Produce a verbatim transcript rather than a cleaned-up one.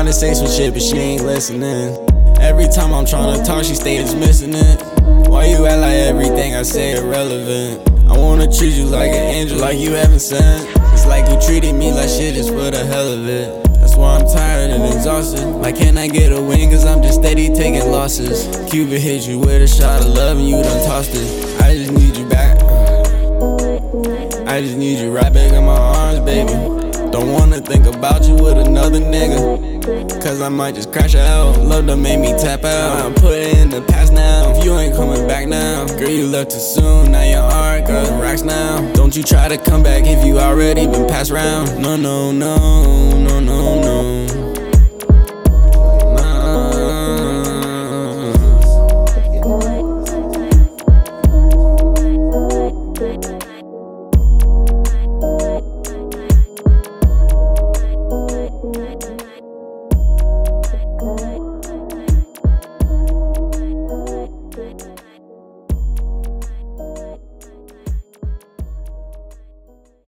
to say some shit, but she ain't listening. Every time I'm tryna talk, she stays missing it. Why you act like everything I say irrelevant? I wanna treat you like an angel, like you haven't sent. It's like you treated me like shit just for the hell of it. That's why I'm tired and exhausted. Why can't I get a win? Cause I'm just steady taking losses. Cupid hit you with a shot of love and you done tossed it. I just need you back. I just need you right back in my arms, baby. Don't wanna think about you with another nigga, cause I might just crash out. Love done made me tap out. I'm putting in the past now. If you ain't coming back now, girl, you left too soon. Now your heart got racks now. Don't you try to come back if you already been passed round. No, no, no, no, no, no.